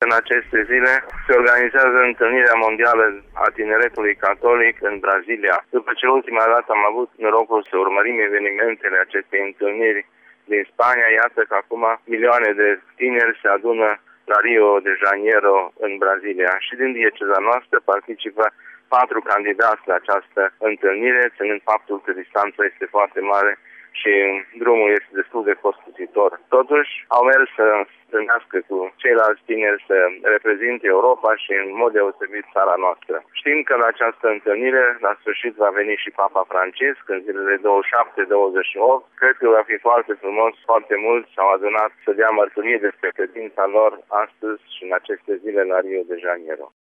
în aceste zile se organizează întâlnirea mondială a tineretului catolic în Brazilia. După ce ultima dată am avut norocul să urmărim evenimentele acestei întâlniri din Spania, iată că acum milioane de tineri se adună la Rio de Janeiro în Brazilia și din dieceza noastră participă 4 candidați la această întâlnire, ținând faptul că distanța este foarte mare și drumul este destul de costisitor. Totuși, au mers să întâlnească cu ceilalți tineri să reprezinte Europa și în mod deosebit țara noastră. Știm că la această întâlnire, la sfârșit, va veni și Papa Francisc în zilele 27-28. Cred că va fi foarte frumos, foarte mulți s-au adunat să dea mărturie despre credința lor astăzi și în aceste zile la Rio de Janeiro.